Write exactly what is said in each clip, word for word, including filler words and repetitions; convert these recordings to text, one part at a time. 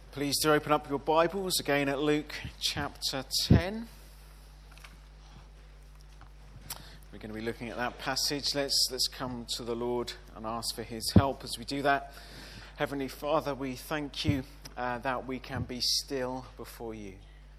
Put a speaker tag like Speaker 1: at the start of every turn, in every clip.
Speaker 1: Please do open up your Bibles again at Luke chapter ten. We're going to be looking at that passage. Let's let's come to the Lord and ask for his help as we do that. Heavenly Father, we thank you uh, that we can be still before you.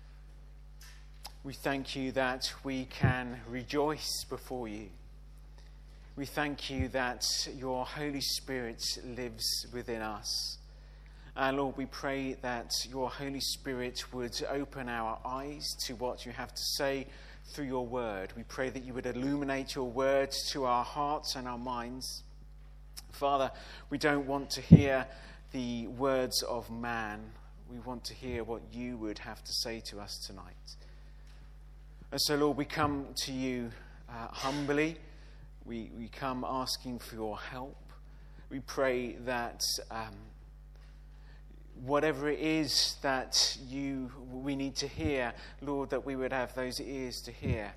Speaker 1: We thank you that we can rejoice before you. We thank you that your Holy Spirit lives within us. And Lord, we pray that your Holy Spirit would open our eyes to what you have to say through your word. We pray that you would illuminate your word to our hearts and our minds. Father, we don't want to hear the words of man. We want to hear what you would have to say to us tonight. And so, Lord, we come to you uh, humbly. We, we come asking for your help. We pray that Um, whatever it is that you we need to hear, Lord, that we would have those ears to hear.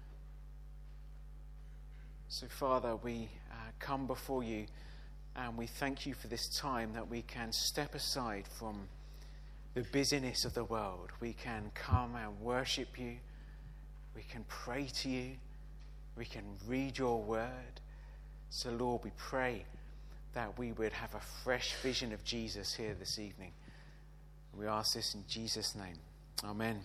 Speaker 1: So, Father, we uh, come before you and we thank you for this time that we can step aside from the busyness of the world. We can come and worship you. We can pray to you. We can read your word. So, Lord, we pray that we would have a fresh vision of Jesus here this evening. We ask this in Jesus' name. Amen.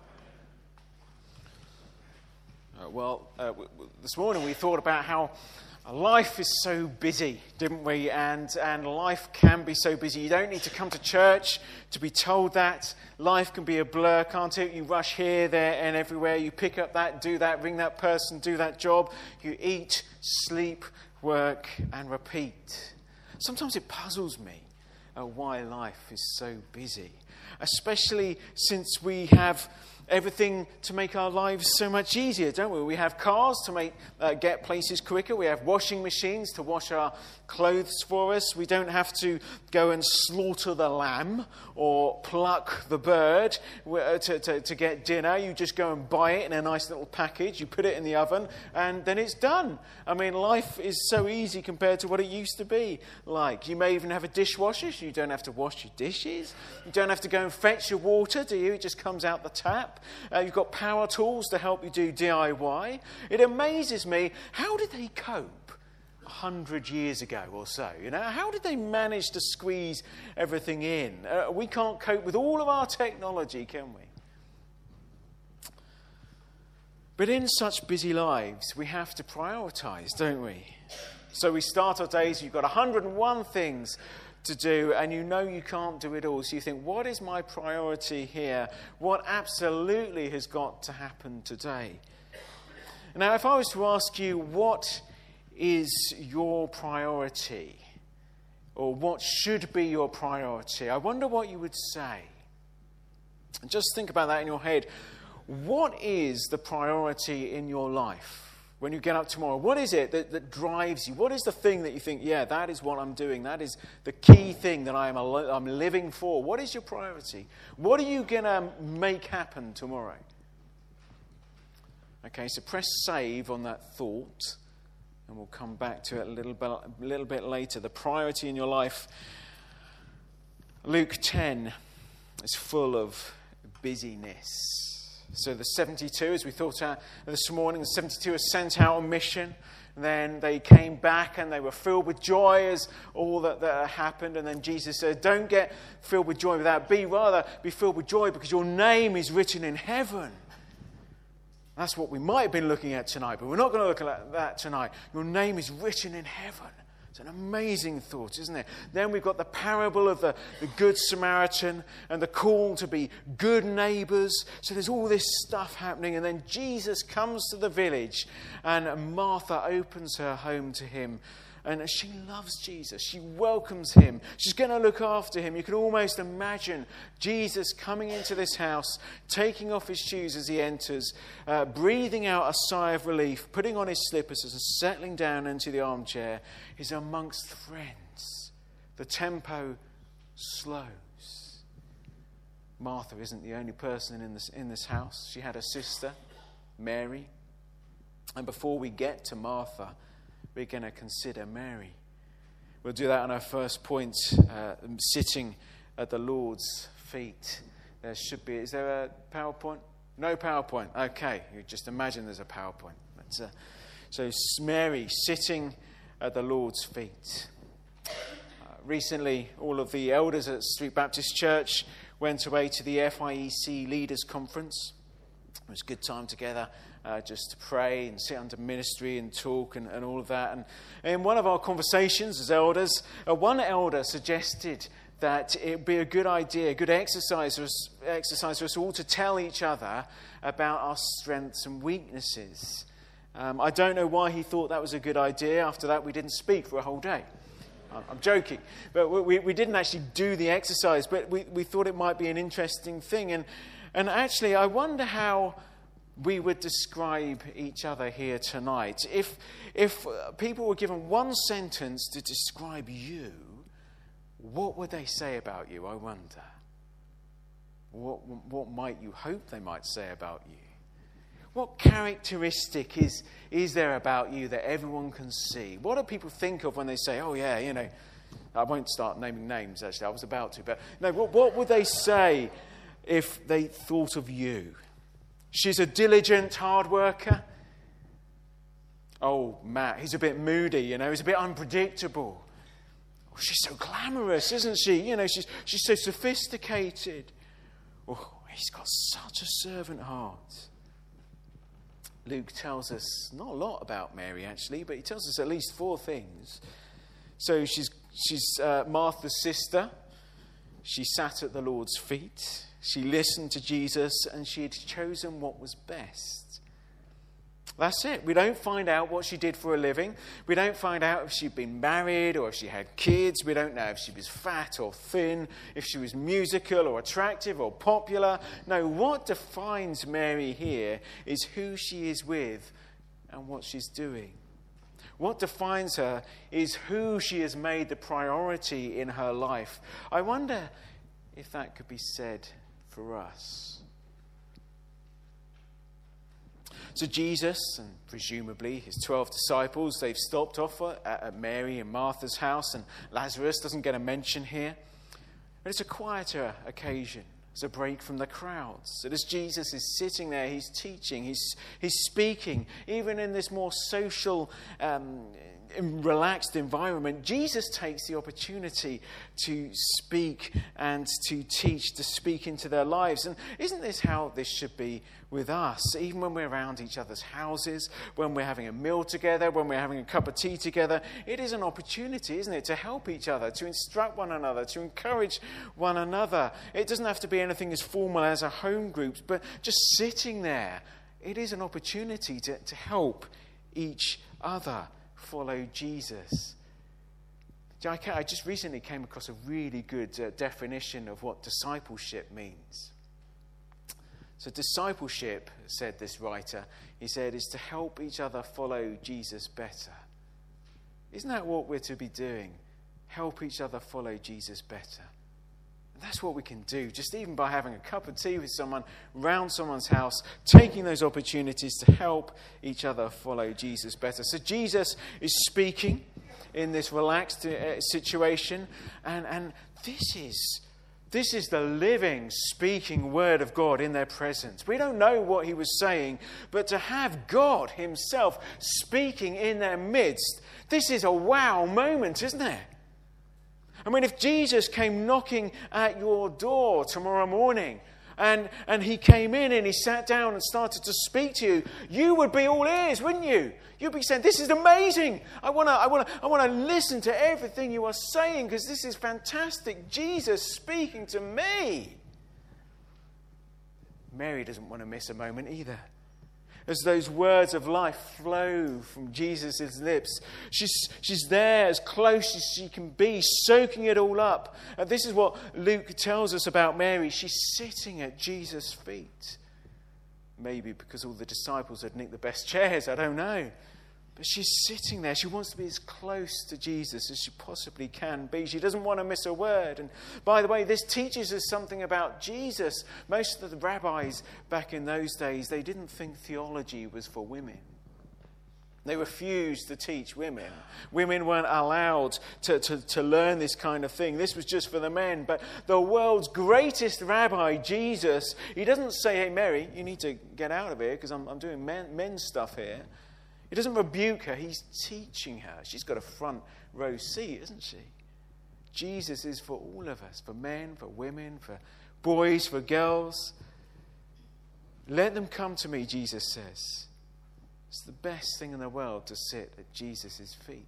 Speaker 1: Uh, well, uh, w- w- this morning we thought about how life is so busy, didn't we? And and life can be so busy. You don't need to come to church to be told that. Life can be a blur, can't it? You rush here, there, and everywhere. You pick up that, do that, ring that person, do that job. You eat, sleep, work, and repeat. Sometimes it puzzles me uh, why life is so busy, especially since we have everything to make our lives so much easier, don't we? We have cars to make uh, get places quicker. We have washing machines to wash our clothes for us. We don't have to go and slaughter the lamb or pluck the bird to, to, to get dinner. You just go and buy it in a nice little package. You put it in the oven and then it's done. I mean, life is so easy compared to what it used to be like. You may even have a dishwasher, so you don't have to wash your dishes. You don't have to go and fetch your water, do you? It just comes out the tap. Uh, you've got power tools to help you do D I Y. It amazes me, how did they cope a hundred years ago or so? You know, how did they manage to squeeze everything in? Uh, we can't cope with all of our technology, can we? But in such busy lives, we have to prioritize, don't we? So we start our days, you've got one hundred and one things to do, and you know you can't do it all. So you think, what is my priority here? What absolutely has got to happen today? Now, if I was to ask you, what is your priority? Or what should be your priority? I wonder what you would say. And just think about that in your head. What is the priority in your life? When you get up tomorrow, what is it that, that drives you? What is the thing that you think, yeah, that is what I'm doing. That is the key thing that I am I'm living for. What is your priority? What are you going to make happen tomorrow? Okay, so press save on that thought, and we'll come back to it a little bit, a little bit later. The priority in your life. Luke ten is full of busyness. So the seventy-two, as we thought uh, this morning, the seventy-two are sent out on mission. Then they came back and they were filled with joy as all that, that happened. And then Jesus said, don't get filled with joy with that. Be rather be filled with joy because your name is written in heaven. That's what we might have been looking at tonight, but we're not going to look at that tonight. Your name is written in heaven. It's an amazing thought, isn't it? Then we've got the parable of the, the Good Samaritan and the call to be good neighbours. So there's all this stuff happening. And then Jesus comes to the village and Martha opens her home to him. And she loves Jesus. She welcomes him. She's going to look after him. You can almost imagine Jesus coming into this house, taking off his shoes as he enters, uh, breathing out a sigh of relief, putting on his slippers and settling down into the armchair. He's amongst friends. The tempo slows. Martha isn't the only person in this, in this house. She had a sister, Mary. And before we get to Martha, we're going to consider Mary. We'll do that on our first point, uh, sitting at the Lord's feet. There should be, is there a PowerPoint? No PowerPoint. Okay, you just imagine there's a PowerPoint. That's, uh, so Mary sitting at the Lord's feet. Uh, recently, all of the elders at Street Baptist Church went away to the F I E C Leaders Conference. It was a good time together, uh, just to pray and sit under ministry and talk and, and all of that. And in one of our conversations as elders, uh, one elder suggested that it would be a good idea, a good exercise for, us, exercise for us all to tell each other about our strengths and weaknesses. Um, I don't know why he thought that was a good idea. After that, we didn't speak for a whole day. I'm joking, but we, we didn't actually do the exercise, but we, we thought it might be an interesting thing. And, and actually, I wonder how we would describe each other here tonight. If, if people were given one sentence to describe you, what would they say about you, I wonder? What, what might you hope they might say about you? What characteristic is, is there about you that everyone can see? What do people think of when they say, oh yeah, you know, I won't start naming names actually, I was about to, but no, what, what would they say if they thought of you? She's a diligent hard worker. Oh, Matt, he's a bit moody, you know, he's a bit unpredictable. Oh, she's so glamorous, isn't she? You know, she's, she's so sophisticated. Oh, he's got such a servant heart. Luke tells us not a lot about Mary, actually, but he tells us at least four things. So she's she's uh, Martha's sister. She sat at the Lord's feet. She listened to Jesus, and she had chosen what was best. That's it. We don't find out what she did for a living. We don't find out if she'd been married or if she had kids. We don't know if she was fat or thin, if she was musical or attractive or popular. No, what defines Mary here is who she is with and what she's doing. What defines her is who she has made the priority in her life. I wonder if that could be said for us. So Jesus, and presumably his twelve disciples, they've stopped off at Mary and Martha's house, and Lazarus doesn't get a mention here. But it's a quieter occasion. It's a break from the crowds. So as Jesus is sitting there, he's teaching, he's, he's speaking, even in this more social, um, relaxed environment, Jesus takes the opportunity to speak and to teach, to speak into their lives. And isn't this how this should be with us? Even when we're around each other's houses, when we're having a meal together, when we're having a cup of tea together, it is an opportunity, isn't it, to help each other, to instruct one another, to encourage one another. It doesn't have to be anything as formal as a home group, but just sitting there, it is an opportunity to, to help each other follow Jesus. I just recently came across a really good uh, definition of what discipleship means. So discipleship, said this writer, he said, is to help each other follow Jesus better. Isn't that what we're to be doing? Help each other follow Jesus better. And that's what we can do, just even by having a cup of tea with someone, round someone's house, taking those opportunities to help each other follow Jesus better. So Jesus is speaking in this relaxed uh, situation, and, and this is this is the living, speaking word of God in their presence. We don't know what he was saying, but to have God himself speaking in their midst, this is a wow moment, isn't it? I mean, if Jesus came knocking at your door tomorrow morning and, and he came in and he sat down and started to speak to you, you would be all ears, wouldn't you? You'd be saying, this is amazing. I want to I want to, I want to listen to everything you are saying because this is fantastic. Jesus speaking to me. Mary doesn't want to miss a moment either. As those words of life flow from Jesus' lips, she's, she's there as close as she can be, soaking it all up. And this is what Luke tells us about Mary. She's sitting at Jesus' feet. Maybe because all the disciples had nicked the best chairs, I don't know. But she's sitting there. She wants to be as close to Jesus as she possibly can be. She doesn't want to miss a word. And by the way, this teaches us something about Jesus. Most of the rabbis back in those days, they didn't think theology was for women. They refused to teach women. Women weren't allowed to, to, to learn this kind of thing. This was just for the men. But the world's greatest rabbi, Jesus, he doesn't say, hey, Mary, you need to get out of here because I'm, I'm doing men, men's stuff here. He doesn't rebuke her. He's teaching her. She's got a front row seat, isn't she? Jesus is for all of us, for men, for women, for boys, for girls. Let them come to me, Jesus says. It's the best thing in the world to sit at Jesus' feet.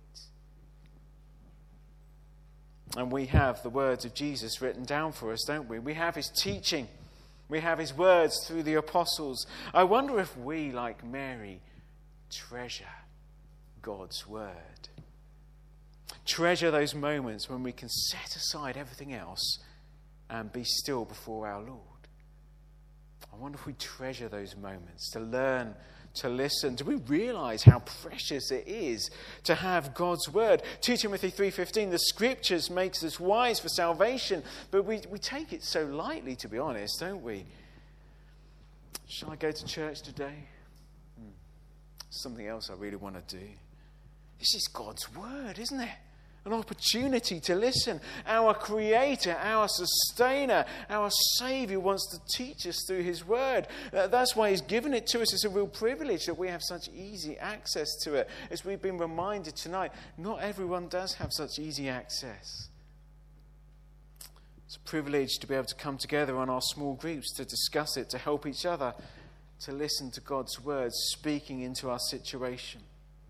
Speaker 1: And we have the words of Jesus written down for us, don't we? We have his teaching. We have his words through the apostles. I wonder if we, like Mary, treasure God's word. Treasure those moments when we can set aside everything else and be still before our Lord. I wonder if we treasure those moments to learn to listen. Do we realize how precious it is to have God's word? Second Timothy three fifteen, the scriptures makes us wise for salvation, but we, we take it so lightly, to be honest, don't we? Shall I go to church today? Hmm. Something else I really want to do. This is God's word, isn't it? An opportunity to listen. Our Creator, our Sustainer, our Saviour wants to teach us through his word. Uh, that's why he's given it to us. It's a real privilege that we have such easy access to it. As we've been reminded tonight, not everyone does have such easy access. It's a privilege to be able to come together on our small groups to discuss it, to help each other, to listen to God's words speaking into our situation.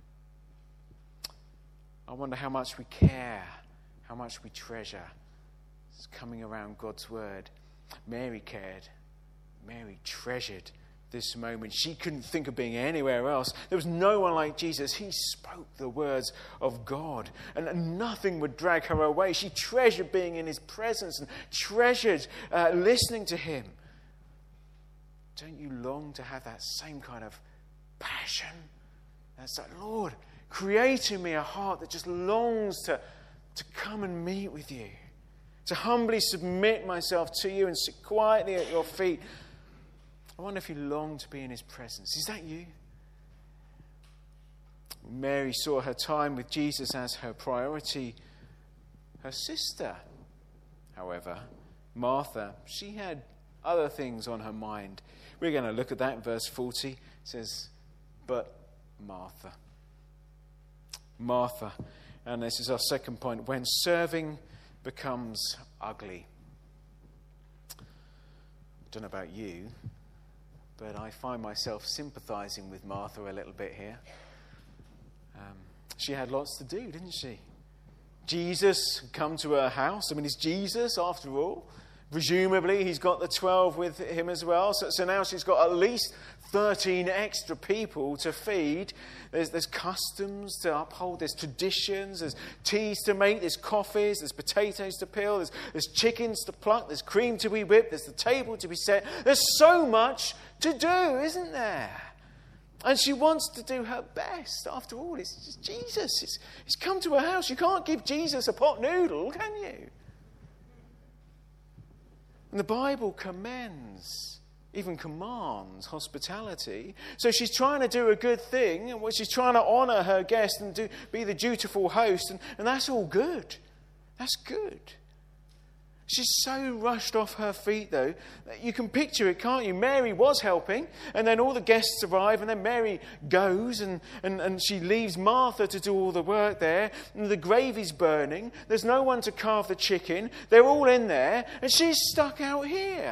Speaker 1: I wonder how much we care, how much we treasure. It's coming around God's word. Mary cared. Mary treasured this moment. She couldn't think of being anywhere else. There was no one like Jesus. He spoke the words of God, and nothing would drag her away. She treasured being in his presence and treasured uh, listening to him. Don't you long to have that same kind of passion? That's like, Lord, create in me a heart that just longs to, to come and meet with you, to humbly submit myself to you and sit quietly at your feet. I wonder if you long to be in his presence. Is that you? Mary saw her time with Jesus as her priority. Her sister, however, Martha, she had other things on her mind. We're going to look at that in verse forty. It says, but Martha. Martha. And this is our second point. When serving becomes ugly. I don't know about you, but I find myself sympathizing with Martha a little bit here. Um, she had lots to do, didn't she? Jesus had come to her house. I mean, it's Jesus after all. Presumably, he's got the twelve with him as well. So, so now she's got at least thirteen extra people to feed. There's, there's customs to uphold. There's traditions. There's teas to make. There's coffees. There's potatoes to peel. There's, there's chickens to pluck. There's cream to be whipped. There's the table to be set. There's so much to do, isn't there? And she wants to do her best. After all, it's just Jesus. It's, it's come to her house. You can't give Jesus a pot noodle, can you? And the Bible commends, even commands, hospitality. So she's trying to do a good thing, and she's trying to honour her guest and do, be the dutiful host, and, and that's all good. That's good. She's so rushed off her feet, though, that you can picture it, can't you? Mary was helping, and then all the guests arrive, and then Mary goes, and, and, and she leaves Martha to do all the work there, and the gravy's burning. There's no one to carve the chicken. They're all in there, and she's stuck out here.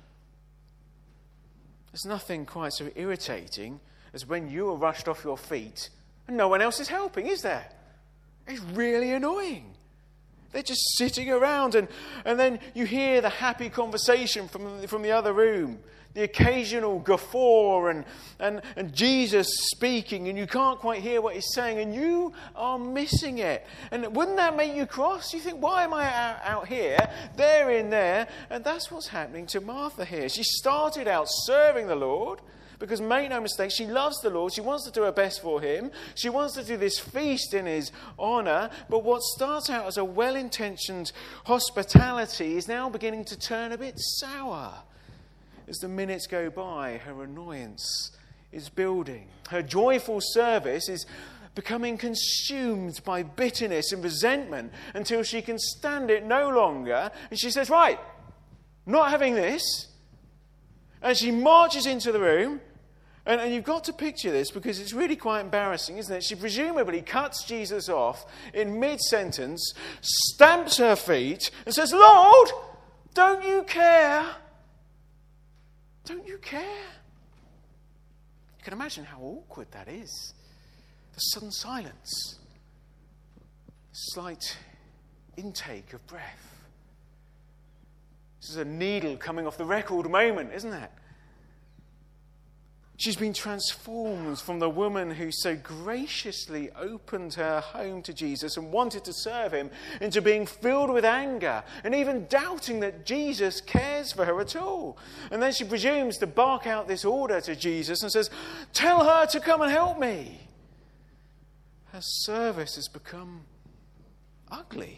Speaker 1: There's nothing quite so irritating as when you are rushed off your feet and no one else is helping, is there? It's really annoying. They're just sitting around, and, and then you hear the happy conversation from, from the other room, the occasional guffaw and, and, and Jesus speaking, and you can't quite hear what he's saying, and you are missing it. And wouldn't that make you cross? You think, why am I out, out here? They're in there. And that's what's happening to Martha here. She started out serving the Lord, because make no mistake, she loves the Lord. She wants to do her best for him. She wants to do this feast in his honour. But what starts out as a well-intentioned hospitality is now beginning to turn a bit sour. As the minutes go by, her annoyance is building. Her joyful service is becoming consumed by bitterness and resentment until she can stand it no longer. And she says, right, not having this. And she marches into the room. And, and you've got to picture this because it's really quite embarrassing, isn't it? She presumably cuts Jesus off in mid-sentence, stamps her feet and says, Lord, don't you care? Don't you care? You can imagine how awkward that is. The sudden silence. Slight intake of breath. This is a needle coming off the record moment, isn't it? She's been transformed from the woman who so graciously opened her home to Jesus and wanted to serve him into being filled with anger and even doubting that Jesus cares for her at all. And then she presumes to bark out this order to Jesus and says, tell her to come and help me. Her service has become ugly.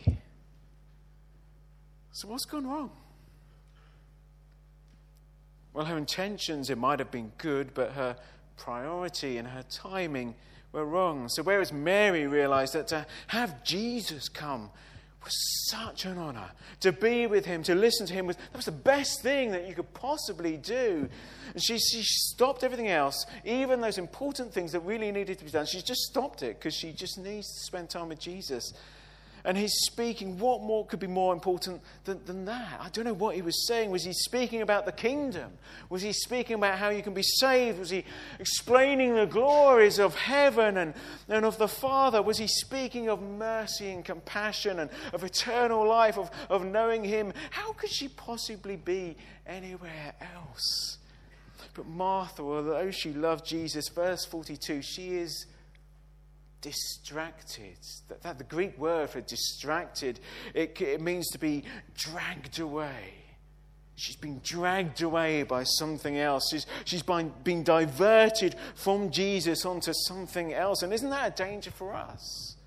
Speaker 1: So what's gone wrong? Well, her intentions, it might have been good, but her priority and her timing were wrong. So whereas Mary realized that to have Jesus come was such an honor, to be with him, to listen to him, was, that was the best thing that you could possibly do. And she, she stopped everything else, even those important things that really needed to be done. She just stopped it because she just needs to spend time with Jesus. And he's speaking, what more could be more important than, than that? I don't know what he was saying. Was he speaking about the kingdom? Was he speaking about how you can be saved? Was he explaining the glories of heaven and, and of the Father? Was he speaking of mercy and compassion and of eternal life, of, of knowing him? How could she possibly be anywhere else? But Martha, although she loved Jesus, verse forty-two, she is distracted. That, that the Greek word for distracted, it, it means to be dragged away. She's been dragged away by something else. She's, she's been, been diverted from Jesus onto something else. And isn't that a danger for us?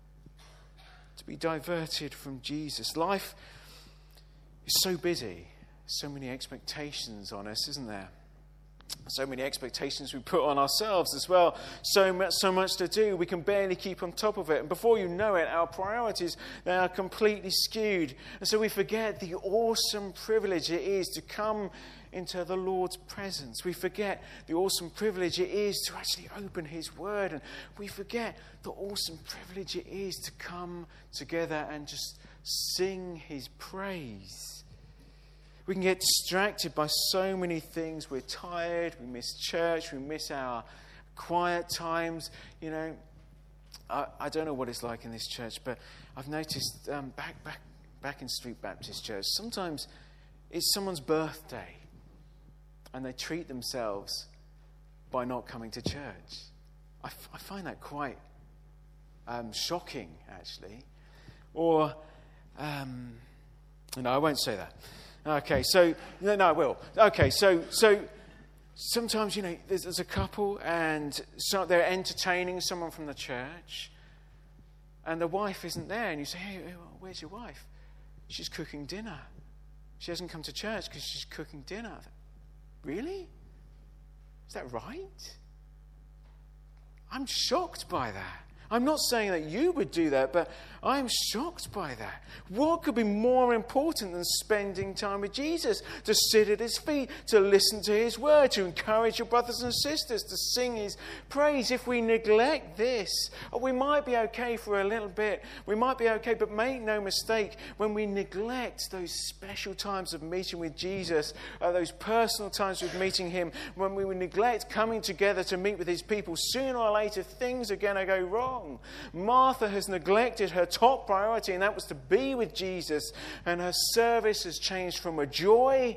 Speaker 1: To be diverted from Jesus. Life is so busy. So many expectations on us, isn't there? So many expectations we put on ourselves as well. So much, so much to do. We can barely keep on top of it. And before you know it, our priorities, they are completely skewed. And so we forget the awesome privilege it is to come into the Lord's presence. We forget the awesome privilege it is to actually open his word. And we forget the awesome privilege it is to come together and just sing his praise. We can get distracted by so many things. We're tired, we miss church, we miss our quiet times. You know, I, I don't know what it's like in this church, but I've noticed um, back, back, back in Street Baptist Church, sometimes it's someone's birthday and they treat themselves by not coming to church. I, f- I find that quite um, shocking, actually. Or, um, no, I won't say that. Okay, so, no, no, I will. Okay, so so sometimes, you know, there's, there's a couple and so they're entertaining someone from the church and the wife isn't there. And you say, hey, where's your wife? She's cooking dinner. She hasn't come to church because she's cooking dinner. Really? Is that right? I'm shocked by that. I'm not saying that you would do that, but I'm shocked by that. What could be more important than spending time with Jesus? To sit at his feet, to listen to his word, to encourage your brothers and sisters, to sing his praise. If we neglect this, we might be okay for a little bit. We might be okay, but make no mistake, when we neglect those special times of meeting with Jesus, uh, those personal times with meeting him, when we neglect coming together to meet with his people, sooner or later things are going to go wrong. Martha has neglected her top priority, and that was to be with Jesus, and her service has changed from a joy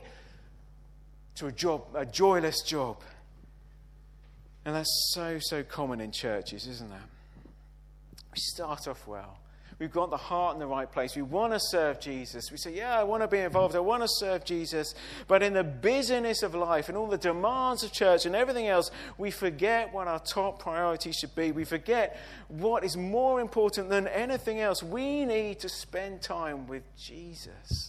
Speaker 1: to a job, a joyless job. And that's so, so common in churches, isn't it? We start off well. We've got the heart in the right place. We want to serve Jesus. We say, yeah, I want to be involved. I want to serve Jesus. But in the busyness of life and all the demands of church and everything else, we forget what our top priority should be. We forget what is more important than anything else. We need to spend time with Jesus.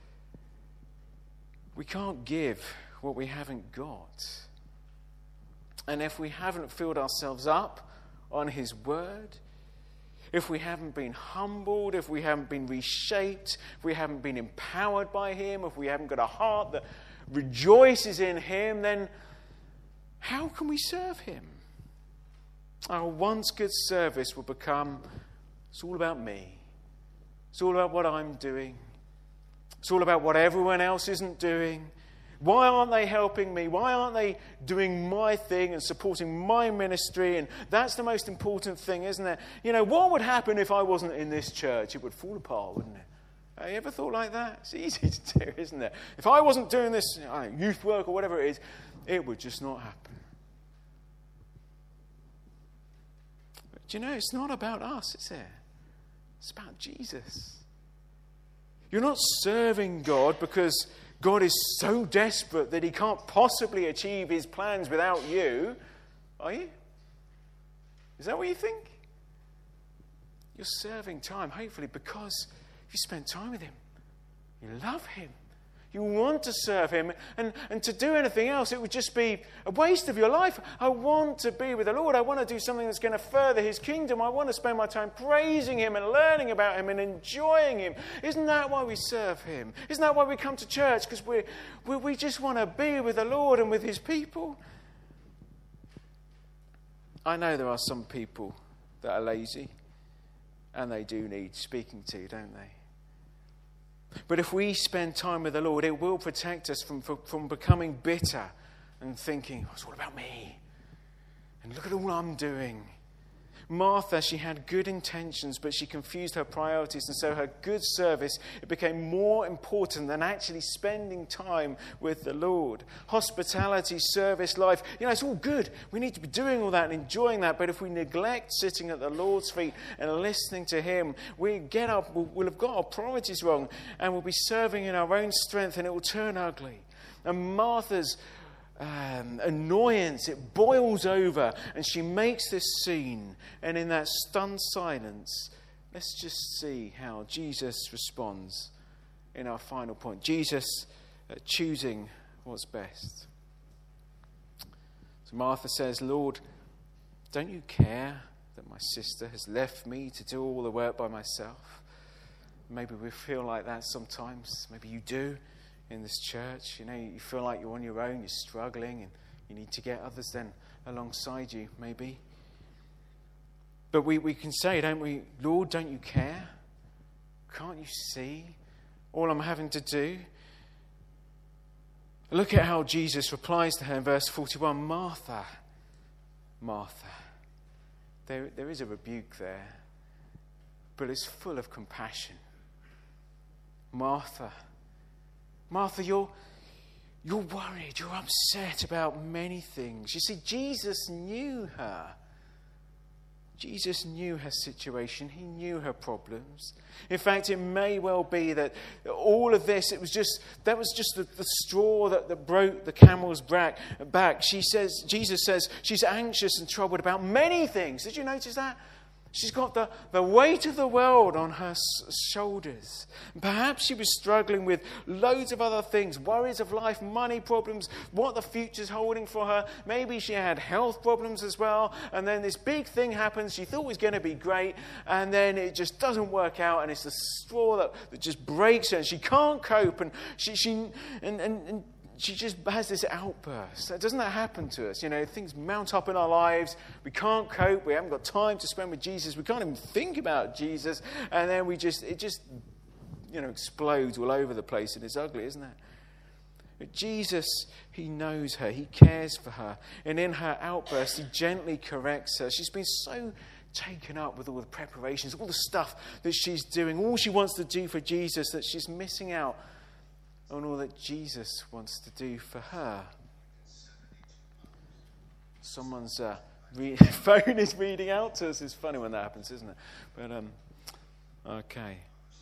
Speaker 1: We can't give what we haven't got. And if we haven't filled ourselves up on his word, if we haven't been humbled, if we haven't been reshaped, if we haven't been empowered by him, if we haven't got a heart that rejoices in him, then how can we serve him? Our once good service will become, it's all about me. It's all about what I'm doing. It's all about what everyone else isn't doing. Why aren't they helping me? Why aren't they doing my thing and supporting my ministry? And that's the most important thing, isn't it? You know, what would happen if I wasn't in this church? It would fall apart, wouldn't it? Have you ever thought like that? It's easy to do, isn't it? If I wasn't doing this, you know, youth work or whatever it is, it would just not happen. But you know, it's not about us, is it? It's about Jesus. You're not serving God because God is so desperate that he can't possibly achieve his plans without you, are you? Is that what you think? You're serving time, hopefully, because you spend time with him. You love him. You want to serve him. And, and to do anything else, it would just be a waste of your life. I want to be with the Lord. I want to do something that's going to further his kingdom. I want to spend my time praising him and learning about him and enjoying him. Isn't that why we serve him? Isn't that why we come to church? Because we we we just want to be with the Lord and with his people. I know there are some people that are lazy and they do need speaking to, don't they? But if we spend time with the Lord, it will protect us from, from, from becoming bitter and thinking, oh, it's all about me. And look at all I'm doing. Martha, she had good intentions, but she confused her priorities. And so her good service, it became more important than actually spending time with the Lord. Hospitality, service, life, you know, it's all good. We need to be doing all that and enjoying that. But if we neglect sitting at the Lord's feet and listening to him, we get up, we'll, we'll have got our priorities wrong, and we'll be serving in our own strength, and it will turn ugly. And Martha's Um, annoyance, it boils over, and she makes this scene, and in that stunned silence, let's just see how Jesus responds in our final point. Jesus uh, choosing what's best. So Martha says, Lord, don't you care that my sister has left me to do all the work by myself? Maybe we feel like that sometimes. Maybe you do. In this church, you know, you feel like you're on your own, you're struggling, and you need to get others then alongside you, maybe. But we, we can say, don't we, Lord, don't you care? Can't you see all I'm having to do? Look at how Jesus replies to her in verse forty-one, Martha, Martha. There, there is a rebuke there, but it's full of compassion. Martha, Martha, you're, you're worried, you're upset about many things. You see, Jesus knew her. Jesus knew her situation. He knew her problems. In fact, it may well be that all of this, it was just, that was just the, the straw that, that broke the camel's back. She says, Jesus says, she's anxious and troubled about many things. Did you notice that? She's got the, the weight of the world on her shoulders. Perhaps she was struggling with loads of other things, worries of life, money problems, what the future's holding for her. Maybe she had health problems as well. And then this big thing happens she thought was going to be great, and then it just doesn't work out, and it's the straw that, that just breaks her, and she can't cope, and she, she and, and, and she just has this outburst. Doesn't that happen to us? You know, things mount up in our lives. We can't cope. We haven't got time to spend with Jesus. We can't even think about Jesus. And then we just, it just, you know, explodes all over the place. And it's ugly, isn't it? But Jesus, he knows her. He cares for her. And in her outburst, he gently corrects her. She's been so taken up with all the preparations, all the stuff that she's doing, all she wants to do for Jesus, that she's missing out on all that Jesus wants to do for her. Someone's uh, re- phone is reading out to us. It's funny when that happens, isn't it? But, um, okay.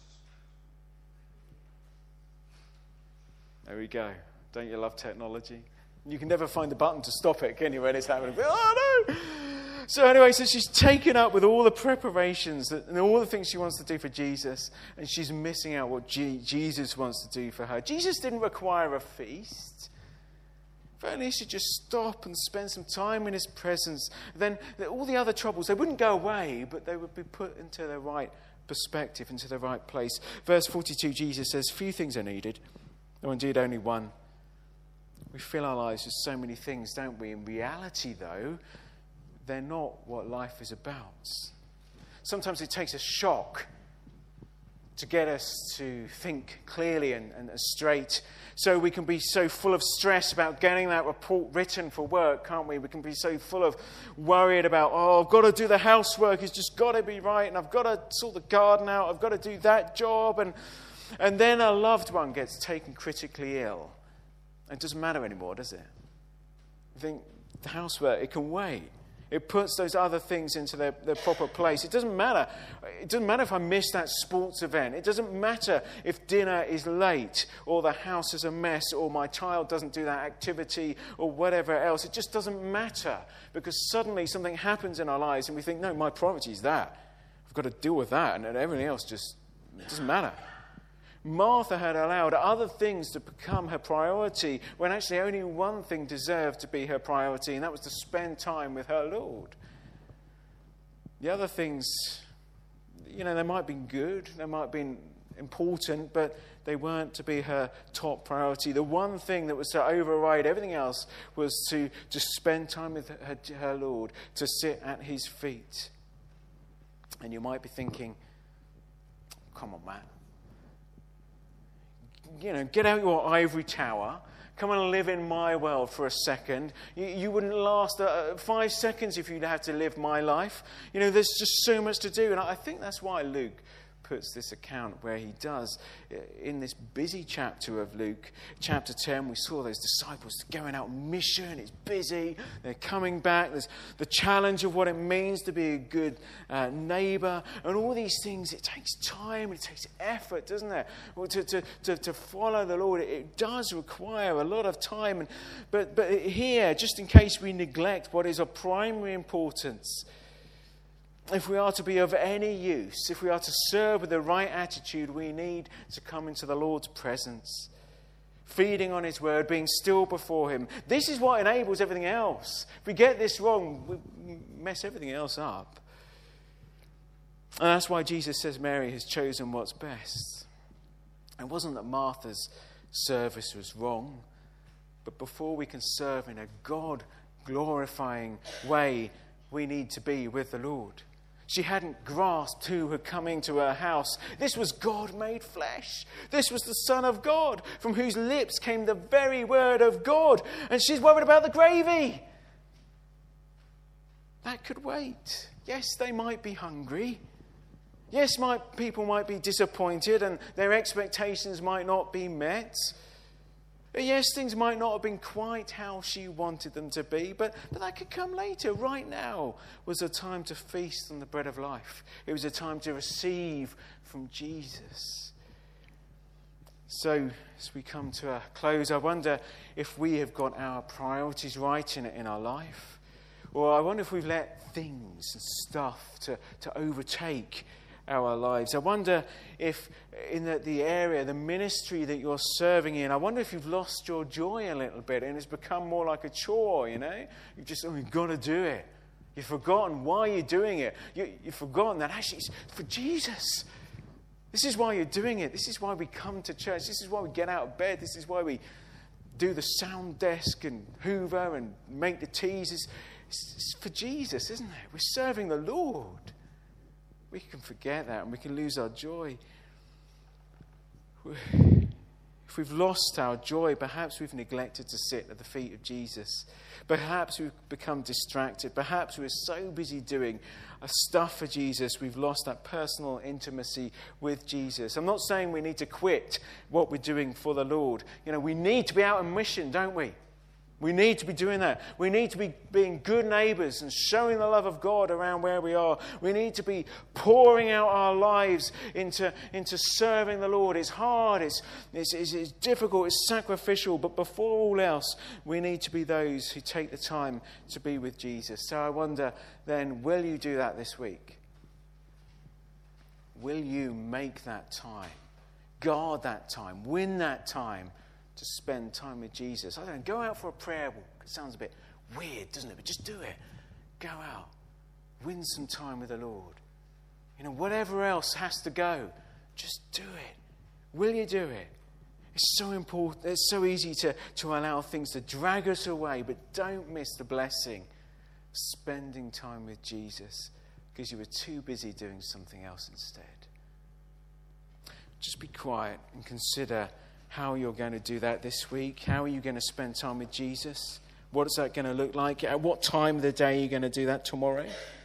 Speaker 1: There we go. Don't you love technology? You can never find the button to stop it, can you, when it's happening? Oh, no! So anyway, so she's taken up with all the preparations that, and all the things she wants to do for Jesus, and she's missing out what G- Jesus wants to do for her. Jesus didn't require a feast. If only she'd just stop and spend some time in his presence, then all the other troubles, they wouldn't go away, but they would be put into their right perspective, into the right place. Verse forty-two, Jesus says, few things are needed, or indeed only one. We fill our lives with so many things, don't we? In reality, though, they're not what life is about. Sometimes it takes a shock to get us to think clearly and, and straight. So we can be so full of stress about getting that report written for work, can't we? We can be so full of worried about, oh, I've got to do the housework, it's just got to be right, and I've got to sort the garden out, I've got to do that job, and and then a loved one gets taken critically ill. It doesn't matter anymore, does it? I think the housework, it can wait. It puts those other things into their, their proper place. It doesn't matter. It doesn't matter if I miss that sports event. It doesn't matter if dinner is late or the house is a mess or my child doesn't do that activity or whatever else. It just doesn't matter because suddenly something happens in our lives and we think, no, my priority is that. I've got to deal with that, and everything else just it doesn't matter. Martha had allowed other things to become her priority when actually only one thing deserved to be her priority, and that was to spend time with her Lord. The other things, you know, they might have been good, they might have been important, but they weren't to be her top priority. The one thing that was to override everything else was to just spend time with her, her Lord, to sit at his feet. And you might be thinking, come on, Matt. You know, get out your ivory tower. Come and live in my world for a second. You, you wouldn't last uh, five seconds if you'd have to live my life. You know, there's just so much to do. And I think that's why Luke puts this account where he does. In this busy chapter of Luke, chapter ten, we saw those disciples going out on mission. It's busy. They're coming back. There's the challenge of what it means to be a good uh, neighbour. And all these things, it takes time. It takes effort, doesn't it? Well, to, to, to, to follow the Lord, it, it does require a lot of time. And, but, but here, just in case we neglect what is of primary importance, if we are to be of any use, if we are to serve with the right attitude, we need to come into the Lord's presence, feeding on his word, being still before him. This is what enables everything else. If we get this wrong, we mess everything else up. And that's why Jesus says Mary has chosen what's best. It wasn't that Martha's service was wrong, but before we can serve in a God-glorifying way, we need to be with the Lord. She hadn't grasped who had come into her house. This was God made flesh. This was the Son of God, from whose lips came the very word of God. And she's worried about the gravy. That could wait. Yes, they might be hungry. Yes, might, people might be disappointed and their expectations might not be met. Yes, things might not have been quite how she wanted them to be, but, but that could come later. Right now was a time to feast on the bread of life. It was a time to receive from Jesus. So, as we come to a close, I wonder if we have got our priorities right in, in our life. Or I wonder if we've let things and stuff to, to overtake our lives. I wonder if in the, the area, the ministry that you're serving in, I wonder if you've lost your joy a little bit and it's become more like a chore, you know? You've just, oh, you've got to do it. You've forgotten why you're doing it. You, you've forgotten that actually it's for Jesus. This is why you're doing it. This is why we come to church. This is why we get out of bed. This is why we do the sound desk and hoover and make the teas. It's, it's for Jesus, isn't it? We're serving the Lord. We can forget that and we can lose our joy. If we've lost our joy, perhaps we've neglected to sit at the feet of Jesus. Perhaps we've become distracted. Perhaps we're so busy doing stuff for Jesus, we've lost that personal intimacy with Jesus. I'm not saying we need to quit what we're doing for the Lord. You know, we need to be out on mission, don't we? We need to be doing that. We need to be being good neighbours and showing the love of God around where we are. We need to be pouring out our lives into, into serving the Lord. It's hard, it's, it's, it's, it's difficult, it's sacrificial. But before all else, we need to be those who take the time to be with Jesus. So I wonder then, will you do that this week? Will you make that time? Guard that time. Win that time to spend time with Jesus. I don't know, go out for a prayer walk. It sounds a bit weird, doesn't it? But just do it. Go out. Win some time with the Lord. You know, whatever else has to go, just do it. Will you do it? It's so important. It's so easy to, to allow things to drag us away, but don't miss the blessing of spending time with Jesus because you were too busy doing something else instead. Just be quiet and consider how you're going to do that this week. How are you going to spend time with Jesus? What is that going to look like? At what time of the day are you going to do that tomorrow?